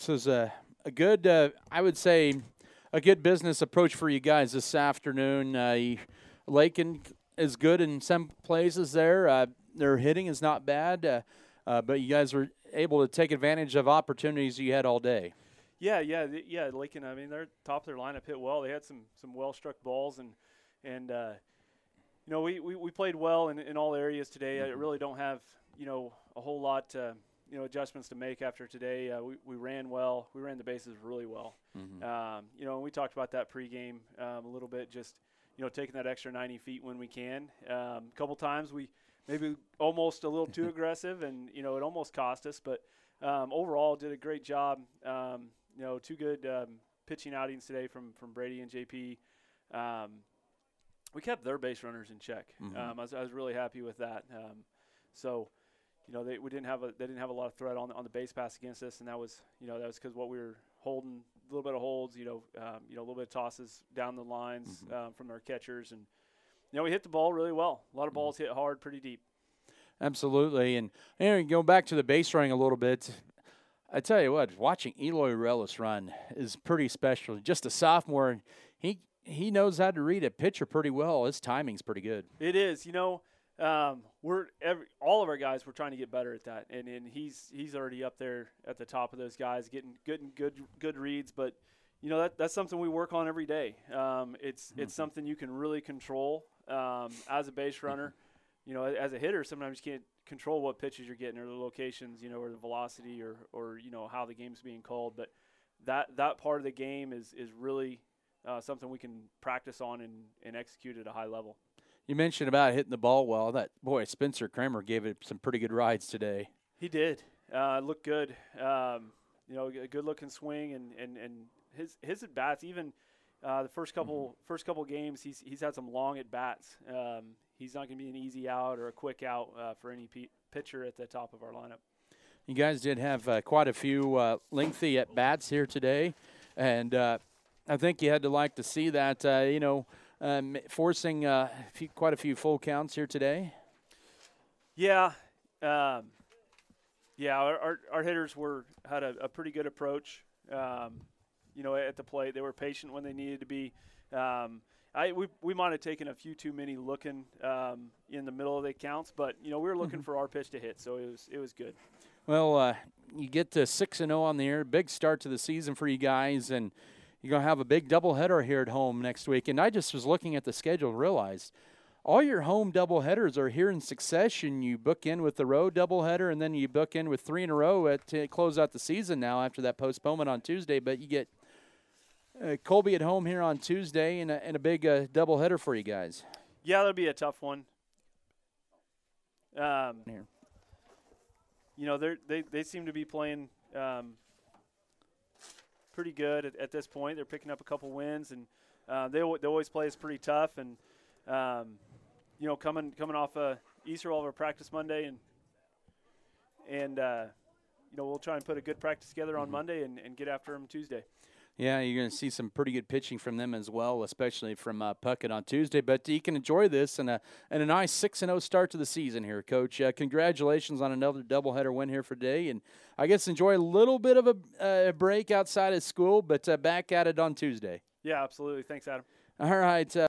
this is a good, I would say, a good business approach for you guys this afternoon. Lakin is good in some places there. Their hitting is not bad, but you guys were able to take advantage of opportunities you had all day. Yeah. Lakin, I mean, they're top of their lineup, hit well. They had some well-struck balls, and we played well in all areas today. I really don't have, a whole lot, adjustments to make after today. We ran well. We ran the bases really well. And we talked about that pregame a little bit, just, taking that extra 90 feet when we can. A couple times we maybe almost a little too aggressive, and, it almost cost us. But overall, did a great job. Two good pitching outings today from Brady and JP. We kept their base runners in check. I was really happy with that. They didn't have a lot of threat on the base pass against us, and that was because what we were holding, a little bit of holds, a little bit of tosses down the lines from our catchers, and we hit the ball really well. A lot of balls hit hard, pretty deep. Absolutely, and go back to the base running a little bit. I tell you what, watching Eloy Relis run is pretty special. Just a sophomore, he knows how to read a pitcher pretty well. His timing's pretty good. It is, all of our guys, we're trying to get better at that, and he's already up there at the top of those guys, getting good reads. But that's something we work on every day. It's something you can really control as a base runner. As a hitter, sometimes you can't control what pitches you're getting or the locations, or the velocity or how the game's being called. But that part of the game is really something we can practice on and execute at a high level. You mentioned about hitting the ball well. Spencer Kramer gave it some pretty good rides today. He did. Looked good. A good-looking swing, and his at bats. Even the first couple games, he's had some long at bats. He's not going to be an easy out or a quick out for any pitcher at the top of our lineup. You guys did have quite a few lengthy at bats here today, and I think you had to like to see that. Forcing quite a few full counts here today. Yeah. Our hitters had a pretty good approach. At the plate, they were patient when they needed to be. We might have taken a few too many looking in the middle of the counts, but we were looking for our pitch to hit, so it was good. Well, you get to 6-0 on the air, big start to the season for you guys, and you're going to have a big doubleheader here at home next week. And I just was looking at the schedule and realized all your home doubleheaders are here in succession. You book in with the road doubleheader, and then you book in with 3 in a row to close out the season now after that postponement on Tuesday. But you get Colby at home here on Tuesday and a big doubleheader for you guys. Yeah, that'll be a tough one. Here. They seem to be playing pretty good at this point. They're picking up a couple wins, and they always play us pretty tough. And coming off Easter, all of our practice Monday, and we'll try and put a good practice together on Monday and get after them Tuesday. Yeah, you're going to see some pretty good pitching from them as well, especially from Puckett on Tuesday. But you can enjoy this and a nice 6-0 start to the season here, Coach. Congratulations on another doubleheader win here for today. And I guess enjoy a little bit of a break outside of school, but back at it on Tuesday. Yeah, absolutely. Thanks, Adam. All right.